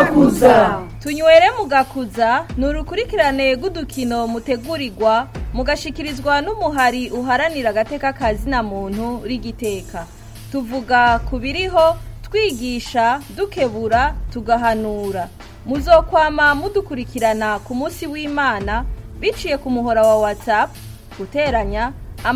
mugakuza. Tunywere mugakuza ni urukurikirane rw'udukino mutegurirwa mugashikirizwa n'umuhari uharanira agateka kazina muntu rigiteka. Tuvuga kubiriho, twigisha, dukebura, tugahanura. Muzokwama mudukurikirana ku munsi w'Imana biciye ku muhora wa WhatsApp guteranya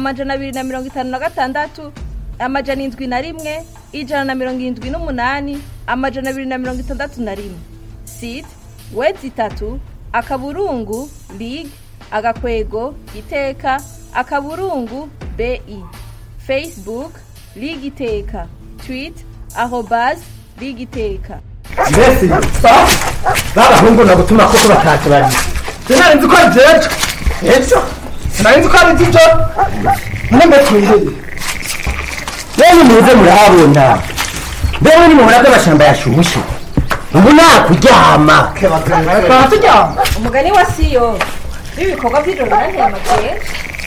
256 701 178 261 site wezi 3 akaburungu league agakwego iteka akaburungu bi Facebook Ligue Iteka tweet @Ligue Iteka. Mbese babahungu nagutuma koko batatu bari sinari ko jeje ejo sinari ko ari byo none twiheye rero muze murahabona mbere ni muhora bw'amashamba yashushe ubu nakuryama kebagana turyama umugani wa siyo ibikorwa by'ijoro n'amake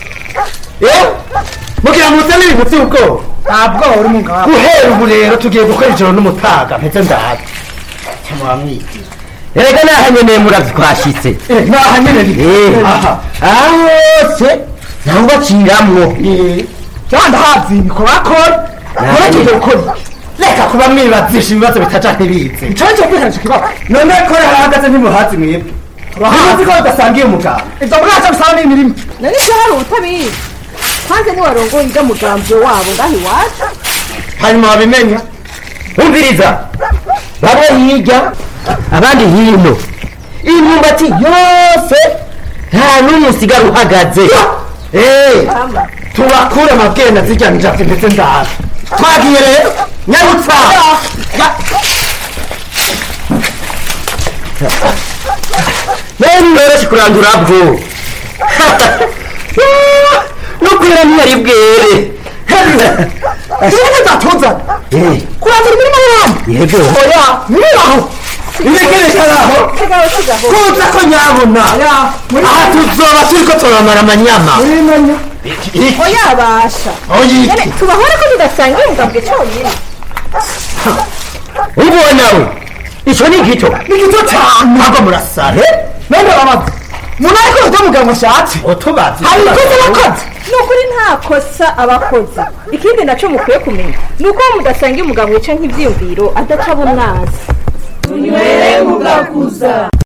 mugira mutane ibintu by'uko ntabwo uri umugabo guhera ubu rero tugiye gukora ijoro n'umutaga mpetse ndahaje cyamwamwiki erega nahanyene muravyashitse nahanyene ahose nangwa ciramwo cyanda hazi niko bakora naragiye gukora reka kuba mwibazisha ibibazo bitaca ntibize icyo kwihanje kibazo none ko yarahagaze ntimuhazi mwebwe turahazi ko udasangiye umugabo ibyo bwacu bisaba n'imirimo nari cyo hari utabizi kwanze ni warongo inga mugambyo wabo ngahi wacu hanyuma wabimenya umviriza babo hirya abandi hino imyumbati yose nta n'umusigara uhagaze tubakure amabwenda zijya njati ndetse ndahazi twagiye rero nyarutsa noroshye kurandura bwo no kwera ntiyari bwere Kireke zatuza kurandura imirimo y'abandi yego oya niraho irekerekanaho kuza ko nyabona aha tuzoba turiko turamara amanyama oya basha tubahora ko bidasangiye umugambwe cyonyine ubwo nawe icyo ni igito cyane ntabwo murasare none bamaze munariko utamuganga ushatse utubazi hari ikosa bakoze nukuri nta kosa abakoze ikindi naco mukwiye kumenya nuko mudasangiye umugambwe canke ivyiyumviro adaca bo mwazi. Tunywere mugakuza.